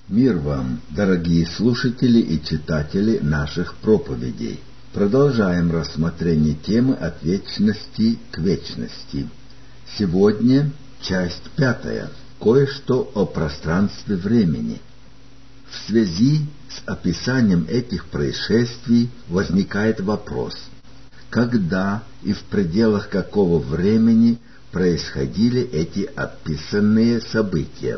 Мир вам, дорогие слушатели и читатели наших проповедей. Продолжаем рассмотрение темы «От вечности к вечности». Сегодня часть 5. Кое-что о пространстве времени. В связи с описанием этих происшествий возникает вопрос: когда и в пределах какого времени происходили эти описанные события?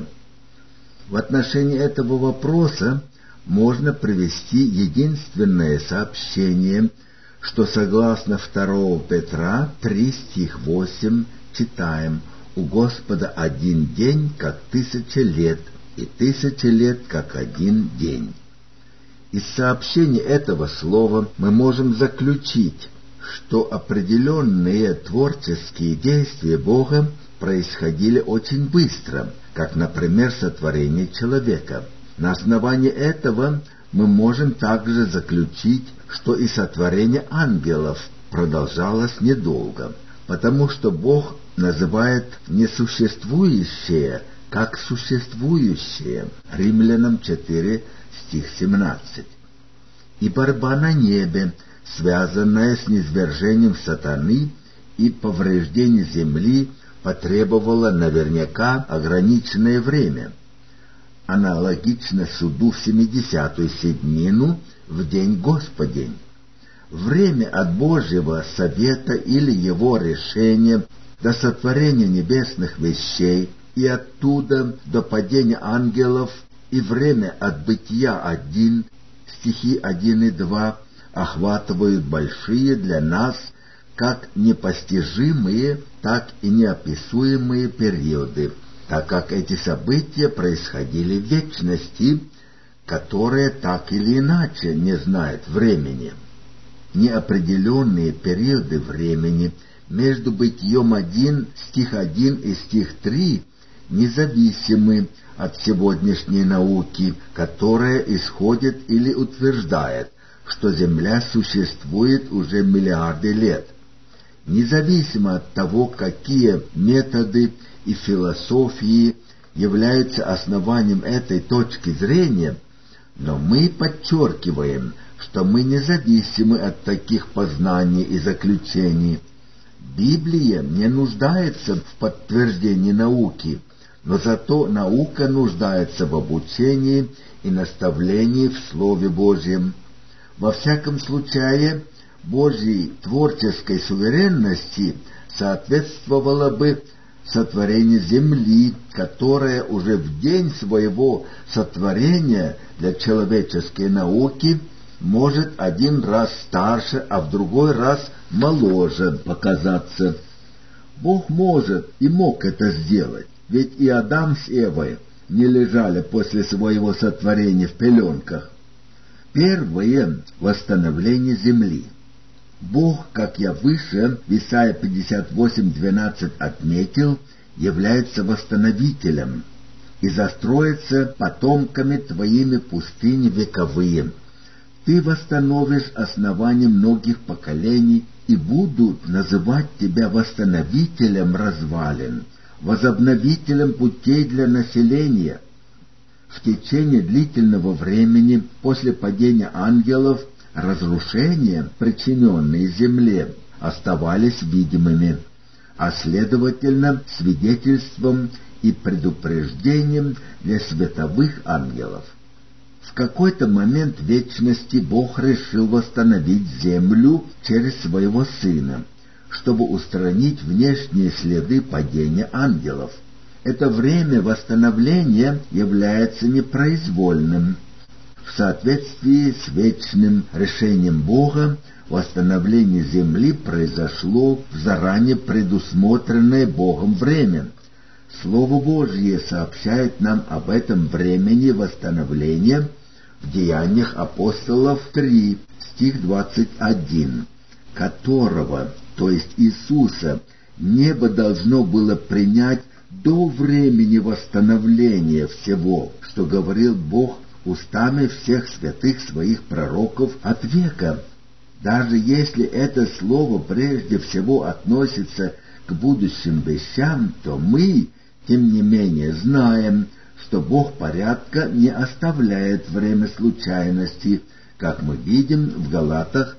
В отношении этого вопроса можно привести единственное сообщение, что согласно 2 Петра 3 стих 8 читаем: «У Господа один день, как 1000 лет, и 1000 лет, как один день». Из сообщения этого слова мы можем заключить, что определенные творческие действия Бога происходили очень быстро, как, например, сотворение человека. На основании этого мы можем также заключить, что и сотворение ангелов продолжалось недолго, потому что Бог называет несуществующее как существующее. Римлянам 4, стих 17. И борьба на небе, связанная с низвержением сатаны и повреждением земли, потребовала наверняка ограниченное время, аналогично суду в 70-ю седмину в день Господень. Время от Божьего совета или его решения до сотворения небесных вещей и оттуда до падения ангелов, и время от Бытия 1, стихи 1 и 2, охватывают большие для нас как непостижимые, так и неописуемые периоды, так как эти события происходили в вечности, которая так или иначе не знает времени. Неопределенные периоды времени между Бытием 1, стих 1 и стих 3 независимы от сегодняшней науки, которая исходит или утверждает, что Земля существует уже миллиарды лет. Независимо от того, какие методы и философии являются основанием этой точки зрения, но мы подчеркиваем, что мы независимы от таких познаний и заключений. Библия не нуждается в подтверждении науки, но зато наука нуждается в обучении и наставлении в Слове Божьем. Во всяком случае, Божьей творческой суверенности соответствовало бы сотворение земли, которое уже в день своего сотворения для человеческой науки может один раз старше, а в другой раз моложе показаться. Бог может и мог это сделать, ведь и Адам с Евой не лежали после своего сотворения в пеленках. Первое — восстановление земли. Бог, как я выше в Исайя 58:12 отметил, является восстановителем, и застроится потомками твоими пустыни вековые. Ты восстановишь основание многих поколений, и будут называть тебя восстановителем развалин, возобновителем путей для населения. В течение длительного времени после падения ангелов разрушения, причиненные земле, оставались видимыми, а следовательно свидетельством и предупреждением для световых ангелов. В какой-то момент вечности Бог решил восстановить землю через своего Сына, чтобы устранить внешние следы падения ангелов. Это время восстановления является непроизвольным. В соответствии с вечным решением Бога, восстановление земли произошло в заранее предусмотренное Богом время. Слово Божье сообщает нам об этом времени восстановления в Деяниях апостолов 3, стих 21, которого, то есть Иисуса, небо должно было принять до времени восстановления всего, что говорил Бог устами всех святых своих пророков от века. Даже если это слово прежде всего относится к будущим вещам, то мы, тем не менее, знаем, что Бог порядка не оставляет время случайности, как мы видим в Галатах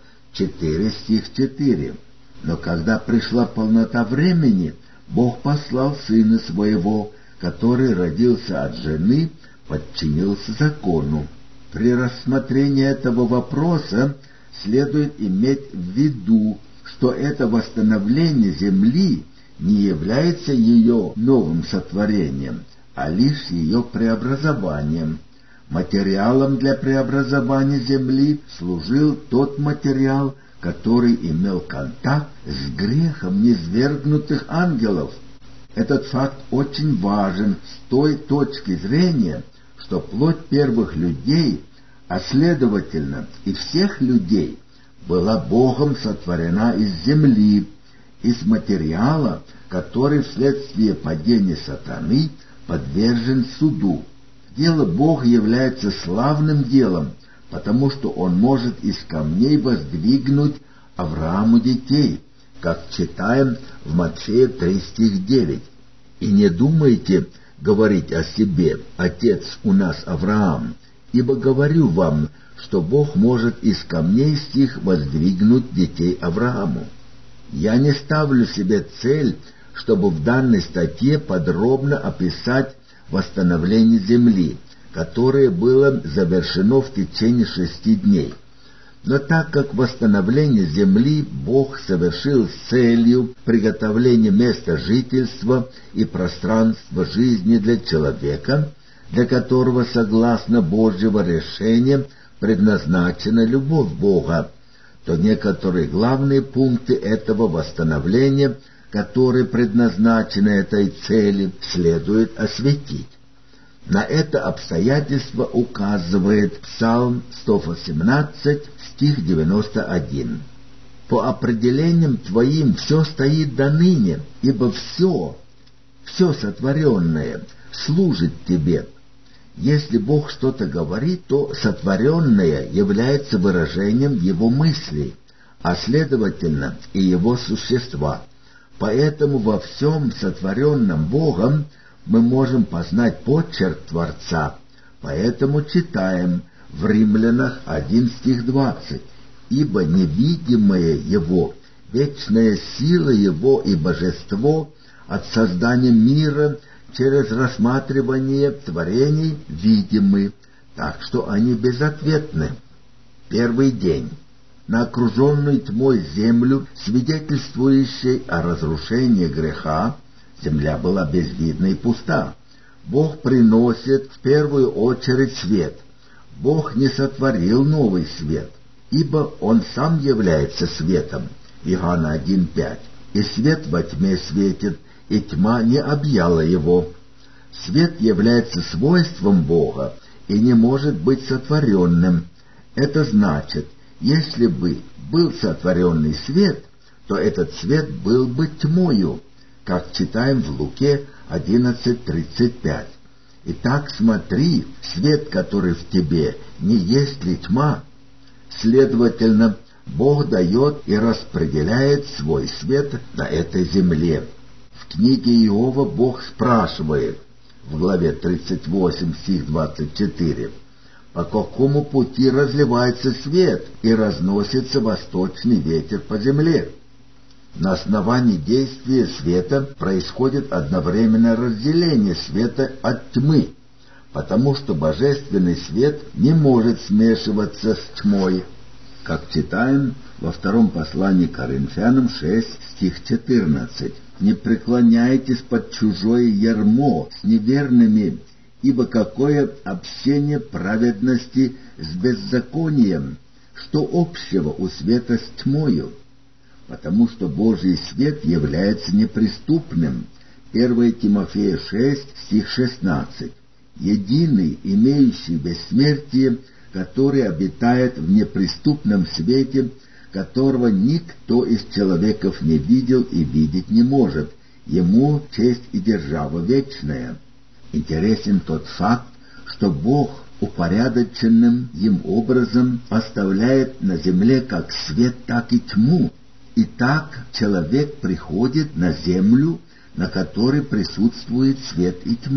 4, стих 4. Но когда пришла полнота времени, Бог послал Сына Своего, который родился от жены, подчинился закону. При рассмотрении этого вопроса следует иметь в виду, что это восстановление земли не является ее новым сотворением, а лишь ее преобразованием. Материалом для преобразования земли служил тот материал, который имел контакт с грехом низвергнутых ангелов. Этот факт очень важен с той точки зрения, что плоть первых людей, а следовательно и всех людей, была Богом сотворена из земли, из материала, который вследствие падения сатаны подвержен суду. Дело Бога является славным делом, потому что Он может из камней воздвигнуть Аврааму детей, как читаем в Матфея 3, стих 9. «И не думайте говорить о себе: отец у нас Авраам, ибо говорю вам, что Бог может из камней сих воздвигнуть детей Аврааму». Я не ставлю себе цель, чтобы в данной статье подробно описать восстановление земли, которое было завершено в течение 6 дней. Но так как восстановление земли Бог совершил с целью приготовления места жительства и пространства жизни для человека, для которого, согласно Божьего решения, предназначена любовь Бога, то некоторые главные пункты этого восстановления, которые предназначены этой цели, следует осветить. На это обстоятельство указывает Псалм 118, стих 91. «По определениям Твоим все стоит до ныне, ибо все сотворенное служит Тебе». Если Бог что-то говорит, то сотворенное является выражением Его мыслей, а следовательно и Его существа. Поэтому во всем сотворенном Богом мы можем познать почерк Творца. Поэтому читаем в Римлянах 1, стих 20. «Ибо невидимое Его, вечная сила Его и божество от создания мира через рассматривание творений видимы, так что они безответны». Первый день. На окруженную тьмой землю, свидетельствующей о разрушении греха, земля была безвидна и пуста. Бог приносит в первую очередь свет. Бог не сотворил новый свет, ибо Он сам является светом. Иоанна 1:5. «И свет во тьме светит, и тьма не объяла его». Свет является свойством Бога и не может быть сотворенным. Это значит, если бы был сотворенный свет, то этот свет был бы тьмою, как читаем в Луке 11:35. «Итак, смотри, свет, который в тебе, не есть ли тьма?» Следовательно, Бог дает и распределяет свой свет на этой земле. В книге Иова Бог спрашивает в главе 38, стих 24: «По какому пути разливается свет и разносится восточный ветер по земле?» На основании действия света происходит одновременное разделение света от тьмы, потому что божественный свет не может смешиваться с тьмой, как читаем во втором послании к Коринфянам 6, стих 14. «Не преклоняйтесь под чужое ярмо с неверными, ибо какое общение праведности с беззаконием, что общего у света с тьмою? Потому что Божий свет является неприступным». 1 Тимофея 6, стих 16. «Единый, имеющий бессмертие, который обитает в неприступном свете, которого никто из человеков не видел и видеть не может, ему честь и держава вечная». Интересен тот факт, что Бог упорядоченным им образом оставляет на земле как свет, так и тьму. И так человек приходит на землю, на которой присутствует свет и тьма.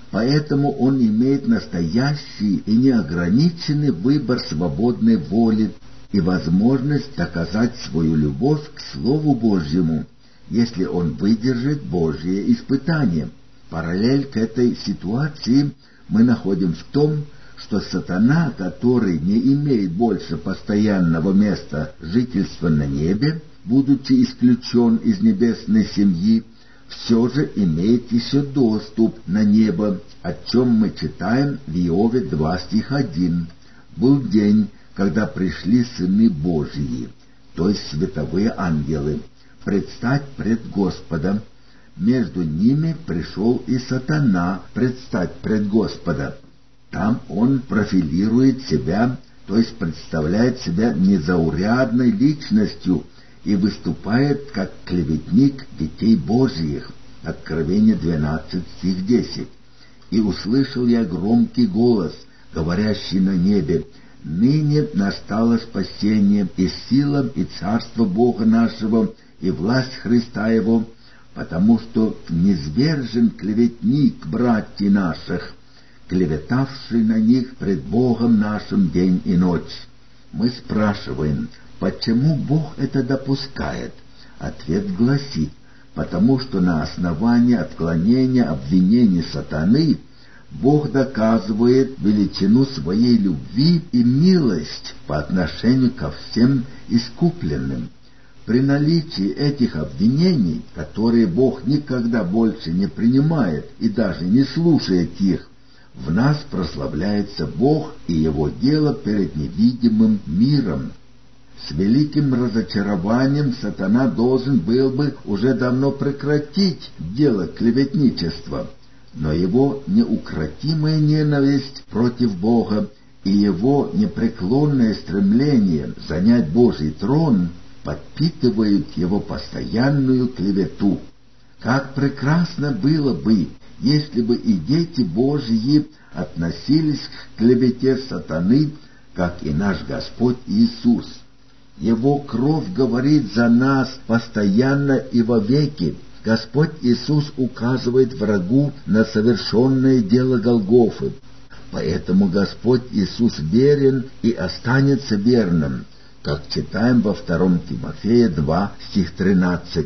Поэтому он имеет настоящий и неограниченный выбор свободной воли и возможность доказать свою любовь к Слову Божьему, если он выдержит Божье испытание. Параллель к этой ситуации мы находим в том, что сатана, который не имеет больше постоянного места жительства на небе, будучи исключен из небесной семьи, все же имеет еще доступ на небо, о чем мы читаем в Иове 2 стих 1. «Был день, когда пришли сыны Божьи, то есть световые ангелы, предстать пред Господа. Между ними пришел и сатана предстать пред Господа». Там он профилирует себя, то есть представляет себя незаурядной личностью и выступает как клеветник детей Божьих. Откровение 12, стих 10. «И услышал я громкий голос, говорящий на небе: ныне настало спасение, и сила, и царство Бога нашего, и власть Христа Его, потому что низвержен клеветник братьев наших, клеветавший на них пред Богом нашим день и ночь». Мы спрашиваем, почему Бог это допускает? Ответ гласит: потому что на основании отклонения обвинений сатаны Бог доказывает величину своей любви и милость по отношению ко всем искупленным. При наличии этих обвинений, которые Бог никогда больше не принимает и даже не слушает их, в нас прославляется Бог и Его дело перед невидимым миром. С великим разочарованием сатана должен был бы уже давно прекратить дело клеветничества, но его неукротимая ненависть против Бога и его непреклонное стремление занять Божий трон подпитывают его постоянную клевету. Как прекрасно было бы, если бы и дети Божьи относились к клевете сатаны, как и наш Господь Иисус. Его кровь говорит за нас постоянно и вовеки. Господь Иисус указывает врагу на совершенное дело Голгофы. Поэтому Господь Иисус верен и останется верным, как читаем во 2 Тимофея 2, стих 13.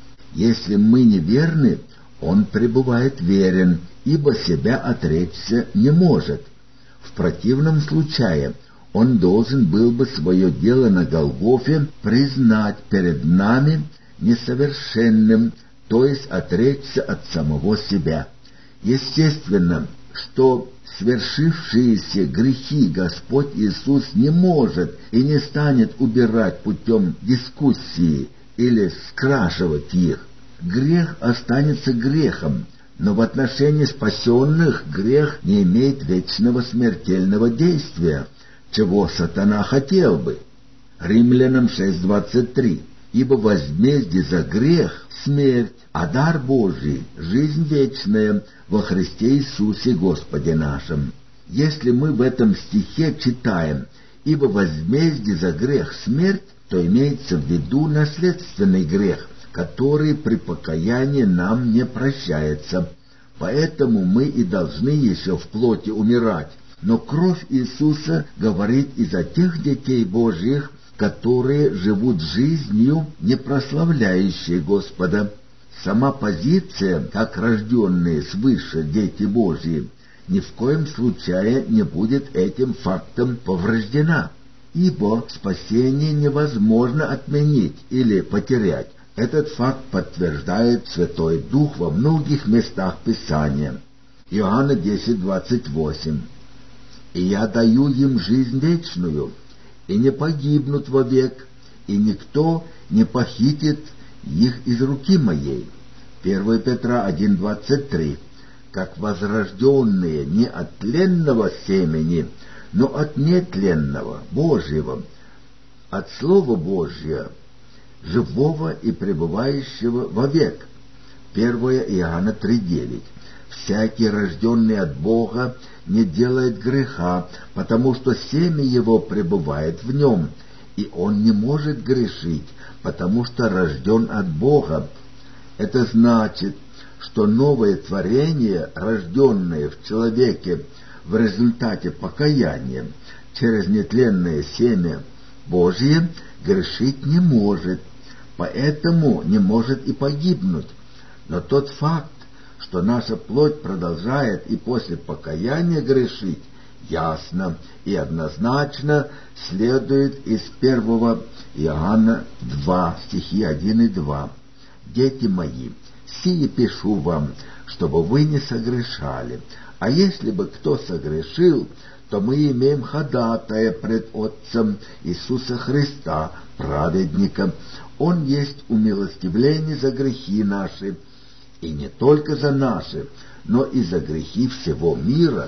«Если мы неверны, Он пребывает верен, ибо себя отречься не может. В противном случае Он должен был бы свое дело на Голгофе признать перед нами несовершенным, то есть отречься от самого себя. Естественно, что свершившиеся грехи Господь Иисус не может и не станет убирать путем дискуссии или скрашивать их. Грех останется грехом, но в отношении спасенных грех не имеет вечного смертельного действия, чего сатана хотел бы. Римлянам 6:23. «Ибо возмездие за грех — смерть, а дар Божий — жизнь вечная во Христе Иисусе Господе нашим». Если мы в этом стихе читаем «ибо возмездие за грех — смерть», то имеется в виду наследственный грех, который при покаянии нам не прощается. Поэтому мы и должны еще в плоти умирать. Но кровь Иисуса говорит и за тех детей Божьих, которые живут жизнью, не прославляющей Господа. Сама позиция, как рожденные свыше дети Божьи, ни в коем случае не будет этим фактом повреждена, ибо спасение невозможно отменить или потерять. Этот факт подтверждает Святой Дух во многих местах Писания. Иоанна 10:28. «И я даю им жизнь вечную, и не погибнут вовек, и никто не похитит их из руки моей». 1 Петра 1:23. «Как возрожденные не от тленного семени, но от нетленного, Божьего, от Слова Божьего, живого и пребывающего вовек». 1 Иоанна 3:9. «Всякий, рожденный от Бога, не делает греха, потому что семя его пребывает в нем, и он не может грешить, потому что рожден от Бога». Это значит, что новое творение, рожденное в человеке в результате покаяния через нетленное семя Божье, грешить не может, поэтому не может и погибнуть. Но тот факт, что наша плоть продолжает и после покаяния грешить, ясно и однозначно следует из 1 Иоанна 2, стихи 1 и 2. «Дети мои, сие пишу вам, чтобы вы не согрешали. А если бы кто согрешил, то мы имеем ходатая пред Отцем Иисуса Христа, праведника. Он есть умилостивление за грехи наши, и не только за наши, но и за грехи всего мира».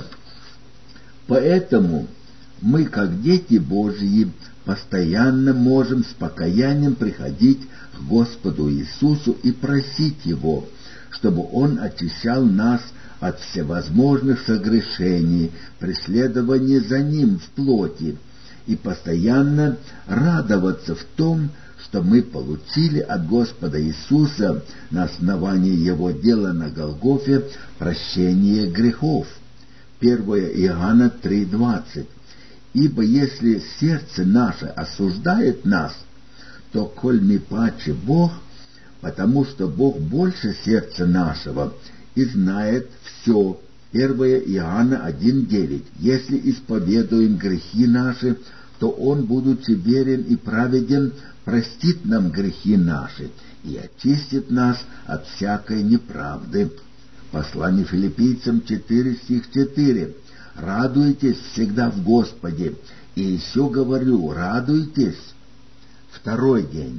Поэтому мы, как дети Божьи, постоянно можем с покаянием приходить к Господу Иисусу и просить Его, чтобы Он очищал нас от всевозможных согрешений, преследования за Ним в плоти, и постоянно радоваться в том, что мы получили от Господа Иисуса на основании Его дела на Голгофе прощение грехов. 1 Иоанна 3:20. «Ибо если сердце наше осуждает нас, то коль ми паче Бог, потому что Бог больше сердца нашего и знает все». 1 Иоанна 1:9. «Если исповедуем грехи наши, то Он, будучи верен и праведен, простит нам грехи наши и очистит нас от всякой неправды». Послание Филиппийцам 4, стих 4. «Радуйтесь всегда в Господе, и еще говорю, радуйтесь». Второй день.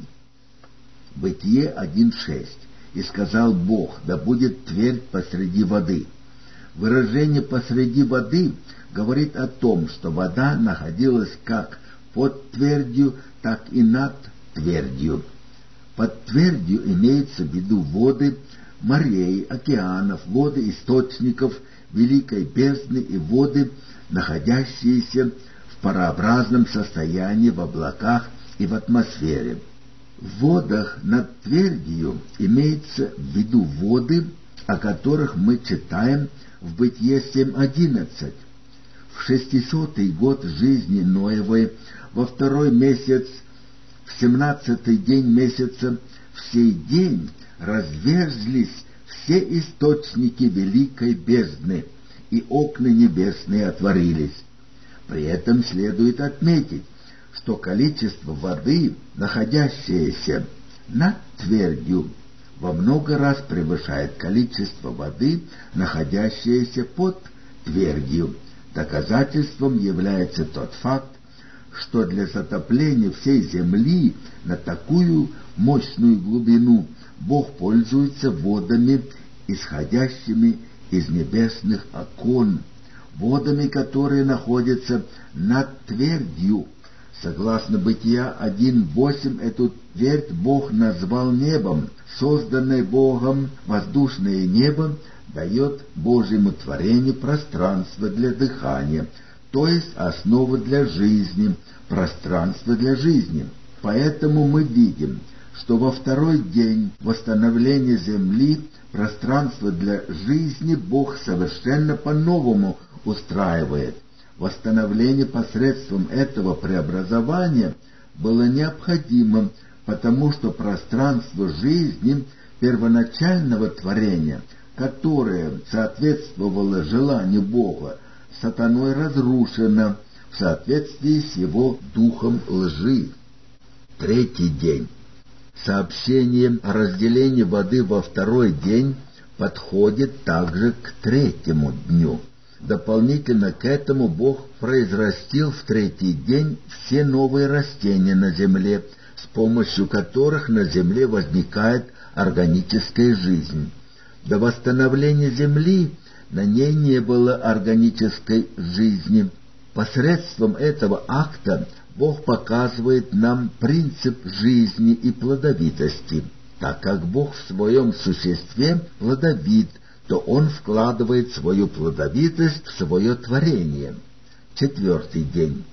Бытие 1:6. «И сказал Бог, да будет твердь посреди воды». Выражение «посреди воды» говорит о том, что вода находилась как под твердью, так и над твердью. Под твердью имеется в виду воды морей, океанов, воды источников, великой бездны и воды, находящиеся в парообразном состоянии в облаках и в атмосфере. В водах над твердью имеется в виду воды, о которых мы читаем в Бытие 7:11. В 600-й год жизни Ноевой, во 2-й месяц, в 17-й день месяца, в сей день разверзлись все источники великой бездны, и окна небесные отворились. При этом следует отметить, что количество воды, находящееся над твердью, во много раз превышает количество воды, находящееся под твердью. Доказательством является тот факт, что для затопления всей земли на такую мощную глубину Бог пользуется водами, исходящими из небесных окон, водами, которые находятся над твердью. Согласно Бытия 1:8, эту твердь Бог назвал небом. Созданное Богом воздушное небо дает Божьему творению пространство для дыхания, то есть основу для жизни, пространство для жизни. Поэтому мы видим, что во 2-й день восстановления земли пространство для жизни Бог совершенно по-новому устраивает. Восстановление посредством этого преобразования было необходимым, потому что пространство жизни первоначального творения, которое соответствовало желанию Бога, сатаной разрушено в соответствии с его духом лжи. 3-й день. Сообщение о разделении воды во 2-й день подходит также к 3-му дню. Дополнительно к этому Бог произрастил в 3-й день все новые растения на земле, с помощью которых на земле возникает органическая жизнь. До восстановления земли на ней не было органической жизни. Посредством этого акта Бог показывает нам принцип жизни и плодовитости. Так как Бог в своем существе плодовит, то Он вкладывает свою плодовитость в свое творение. 4-й день.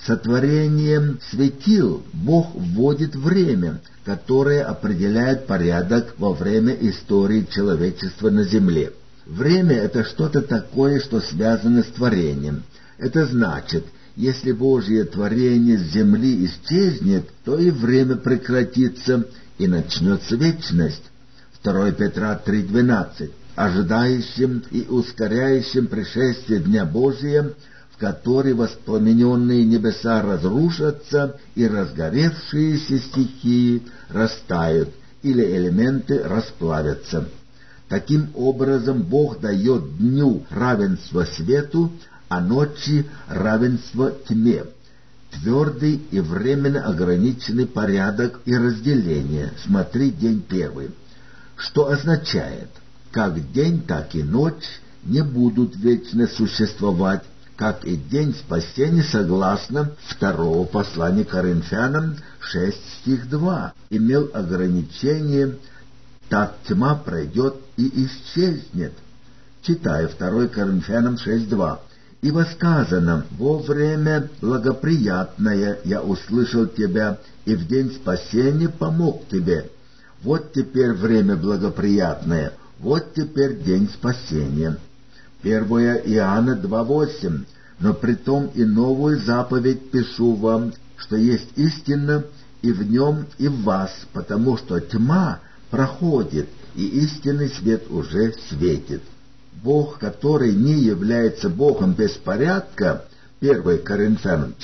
Сотворением светил Бог вводит время, которое определяет порядок во время истории человечества на земле. Время — это что-то такое, что связано с творением. Это значит, если Божье творение с земли исчезнет, то и время прекратится, и начнется вечность. 2 Петра 3:12. Ожидающим и ускоряющим пришествие Дня Божия, в который воспламененные небеса разрушатся и разгоревшиеся стихии растают, или элементы расплавятся. Таким образом, Бог дает дню равенство свету, а ночи равенство тьме. Твердый и временно ограниченный порядок и разделение. Смотри день 1. Что означает, как день, так и ночь не будут вечно существовать, как и день спасения, согласно 2 послания Коринфянам 6 стих 2, имел ограничение, так тьма пройдет и исчезнет. Читаю 2 Коринфянам 6:2. «Ибо сказано: во время благоприятное я услышал тебя, и в день спасения помог тебе». Вот теперь время благоприятное, вот теперь день спасения. 1 Иоанна 2:8. «Но притом и новую заповедь пишу вам, что есть истина и в нем, и в вас, потому что тьма проходит, и истинный свет уже светит». Бог, который не является Богом беспорядка, 1 Коринфянам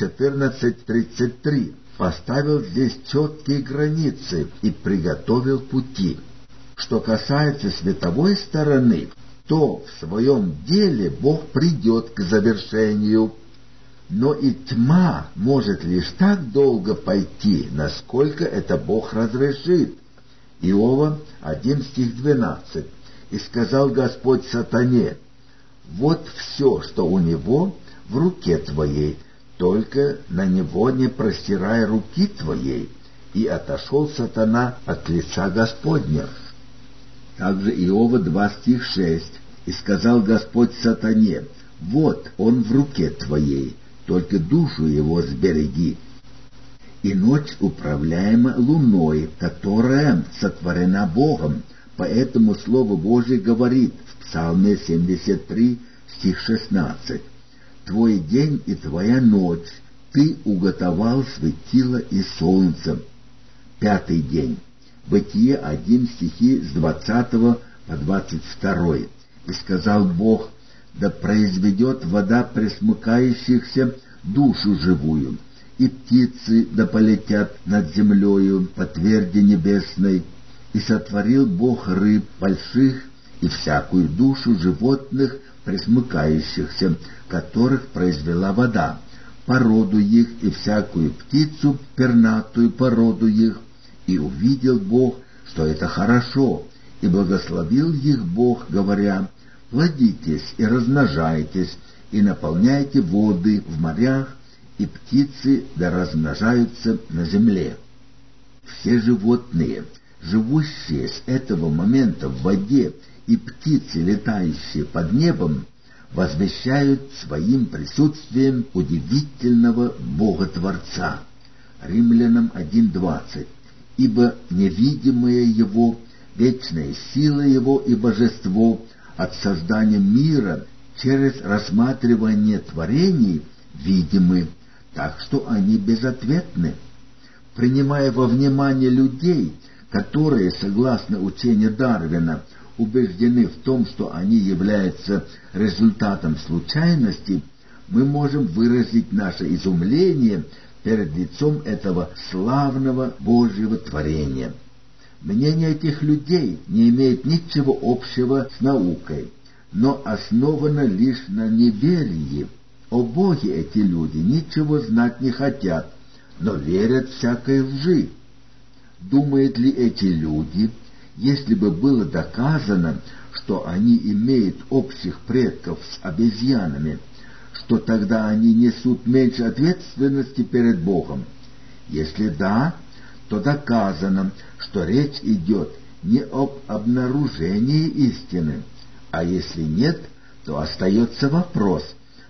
14:33, поставил здесь четкие границы и приготовил пути. Что касается световой стороны, то в своем деле Бог придет к завершению, но и тьма может лишь так долго пойти, насколько это Бог разрешит. Иова 1 стих 12. «И сказал Господь сатане: вот все, что у него, в руке твоей, только на него не простирай руки твоей. И отошел сатана от лица Господня». Также Иова 2 стих 6. «И сказал Господь сатане: вот он в руке твоей, только душу его сбереги». И ночь управляема луной, которая сотворена Богом. Поэтому Слово Божие говорит в Псалме 73, стих 16: «Твой день и твоя ночь ты уготовал светило и солнце». 5-й день. Бытие 1, стихи с 20 по 22. «И сказал Бог: да произведет вода пресмыкающихся душу живую, и птицы да полетят над землею по тверди небесной. И сотворил Бог рыб больших и всякую душу животных пресмыкающихся, которых произвела вода, породу их и всякую птицу, пернатую породу их. И увидел Бог, что это хорошо, и благословил их Бог, говоря: плодитесь и размножайтесь, и наполняйте воды в морях, и птицы да размножаются на земле». Все животные, живущие с этого момента в воде, и птицы, летающие под небом, возвещают своим присутствием удивительного Бога-Творца. Римлянам 1:20. «Ибо невидимое Его, вечная сила Его и божество от создания мира через рассматривание творений видимы, так что они безответны». Принимая во внимание людей, которые, согласно учению Дарвина, убеждены в том, что они являются результатом случайности, мы можем выразить наше изумление перед лицом этого славного Божьего творения. Мнение этих людей не имеет ничего общего с наукой, но основано лишь на неверии. О Боге эти люди ничего знать не хотят, но верят всякой лжи. Думают ли эти люди, если бы было доказано, что они имеют общих предков с обезьянами, что тогда они несут меньше ответственности перед Богом? Если да, то доказано, что речь идет не об обнаружении истины, а если нет, то остается вопрос,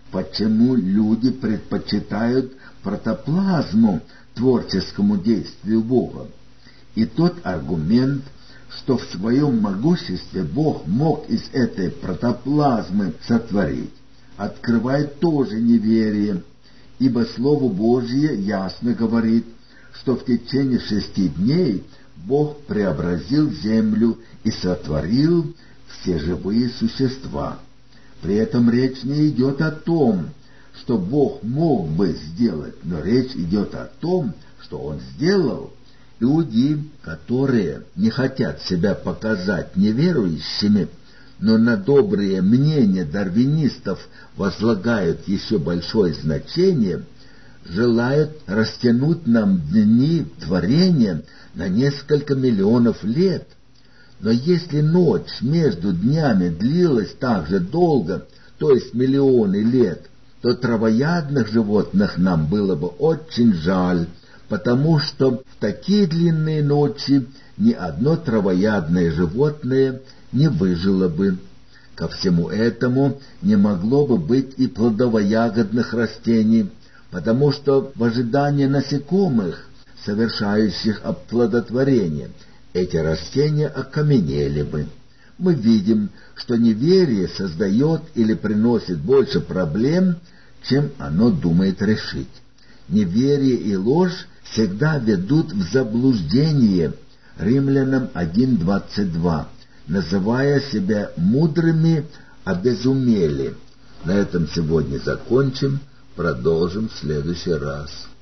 почему люди предпочитают протоплазму творческому действию Бога. И тот аргумент, что в своем могуществе Бог мог из этой протоплазмы сотворить, открывает тоже неверие, ибо Слово Божье ясно говорит, что в течение 6 дней Бог преобразил землю и сотворил все живые существа. При этом речь не идет о том, что Бог мог бы сделать, но речь идет о том, что Он сделал. Люди, которые не хотят себя показать неверующими, но на добрые мнения дарвинистов возлагают еще большое значение, желают растянуть нам дни творения на несколько миллионов лет. Но если ночь между днями длилась так же долго, то есть миллионы лет, то травоядных животных нам было бы очень жаль, потому что в такие длинные ночи ни одно травоядное животное не выжило бы. Ко всему этому не могло бы быть и плодово-ягодных растений, потому что в ожидании насекомых, совершающих оплодотворение, эти растения окаменели бы. Мы видим, что неверие создает или приносит больше проблем, чем оно думает решить. Неверие и ложь всегда ведут в заблуждение. Римлянам 1:22. Называя себя мудрыми, обезумели. На этом сегодня закончим, продолжим в следующий раз.